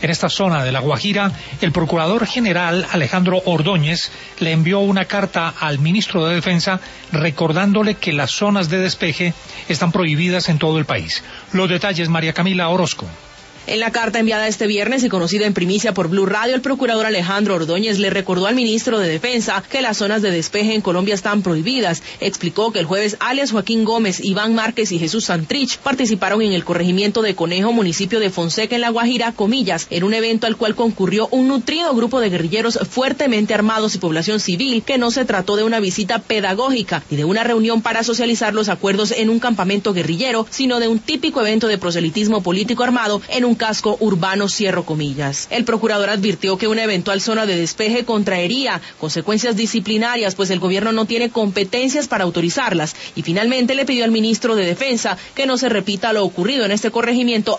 En esta zona de La Guajira, el procurador general Alejandro Ordóñez le envió una carta al ministro de Defensa recordándole que las zonas de despeje están prohibidas en todo el país. Los detalles, María Camila Orozco. En la carta enviada este viernes y conocida en primicia por Blue Radio, el procurador Alejandro Ordóñez le recordó al ministro de Defensa que las zonas de despeje en Colombia están prohibidas. Explicó que el jueves alias Joaquín Gómez, Iván Márquez y Jesús Santrich participaron en el corregimiento de Conejo, municipio de Fonseca, en La Guajira, comillas, en un evento al cual concurrió un nutrido grupo de guerrilleros fuertemente armados y población civil, que no se trató de una visita pedagógica ni de una reunión para socializar los acuerdos en un campamento guerrillero, sino de un típico evento de proselitismo político armado en un casco urbano, cierro comillas. El procurador advirtió que una eventual zona de despeje contraería consecuencias disciplinarias, pues el gobierno no tiene competencias para autorizarlas, y finalmente le pidió al ministro de Defensa que no se repita lo ocurrido en este corregimiento